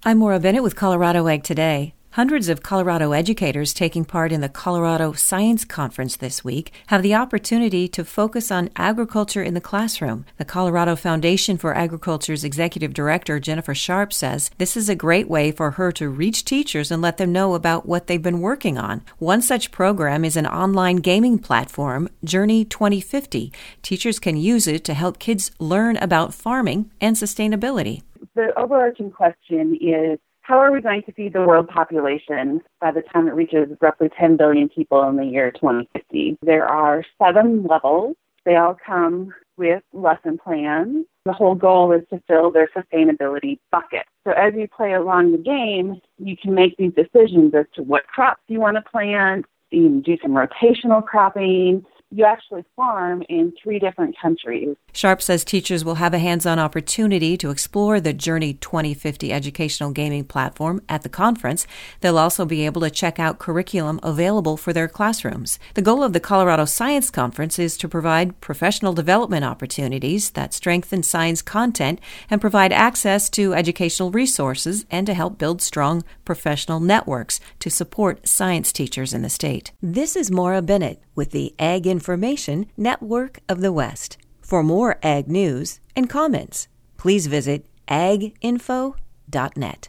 I'm Maura Bennett with Colorado Ag Today. Hundreds of Colorado educators taking part in the Colorado Science Conference this week have the opportunity to focus on agriculture in the classroom. The Colorado Foundation for Agriculture's Executive Director, Jennifer Sharp, says this is a great way for her to reach teachers and let them know about what they've been working on. One such program is an online gaming platform, Journey 2050. Teachers can use it to help kids learn about farming and sustainability. The overarching question is, how are we going to feed the world population by the time it reaches roughly 10 billion people in the year 2050? There are 7 levels. They all come with lesson plans. The whole goal is to fill their sustainability bucket. So as you play along the game, you can make these decisions as to what crops you want to plant. You can do some rotational cropping. You actually farm in 3 different countries. Sharp says teachers will have a hands-on opportunity to explore the Journey 2050 educational gaming platform at the conference. They'll also be able to check out curriculum available for their classrooms. The goal of the Colorado Science Conference is to provide professional development opportunities that strengthen science content and provide access to educational resources and to help build strong professional networks to support science teachers in the state. This is Maura Bennett with the Ag Information Network of the West. For more ag news and comments, please visit aginfo.net.